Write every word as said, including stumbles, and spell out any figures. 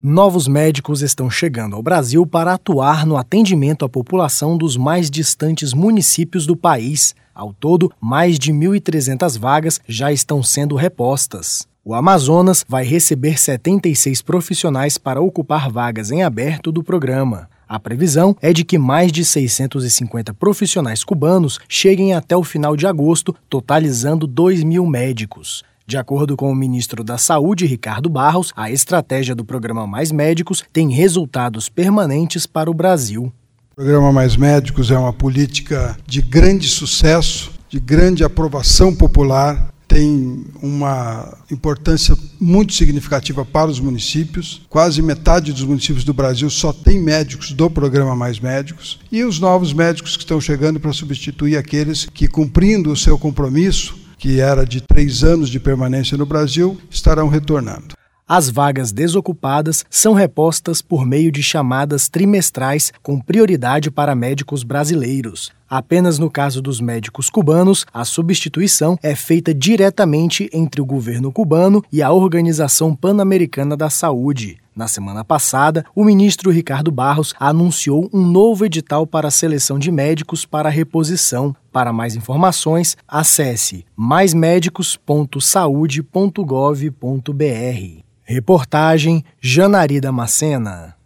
Novos médicos estão chegando ao Brasil para atuar no atendimento à população dos mais distantes municípios do país. Ao todo, mais de mil e trezentas vagas já estão sendo repostas. O Amazonas vai receber setenta e seis profissionais para ocupar vagas em aberto do programa. A previsão é de que mais de seiscentos e cinquenta profissionais cubanos cheguem até o final de agosto, totalizando dois mil médicos. De acordo com o ministro da Saúde, Ricardo Barros, a estratégia do programa Mais Médicos tem resultados permanentes para o Brasil. O programa Mais Médicos é uma política de grande sucesso, de grande aprovação popular, tem uma importância muito significativa para os municípios. Quase metade dos municípios do Brasil só tem médicos do programa Mais Médicos. E os novos médicos que estão chegando para substituir aqueles que, cumprindo o seu compromisso, que era de três anos de permanência no Brasil, estarão retornando. As vagas desocupadas são repostas por meio de chamadas trimestrais com prioridade para médicos brasileiros. Apenas no caso dos médicos cubanos, a substituição é feita diretamente entre o governo cubano e a Organização Pan-Americana da Saúde. Na semana passada, o ministro Ricardo Barros anunciou um novo edital para a seleção de médicos para reposição. Para mais informações, acesse mais médicos ponto saude ponto gov ponto br. Reportagem Janari Damascena.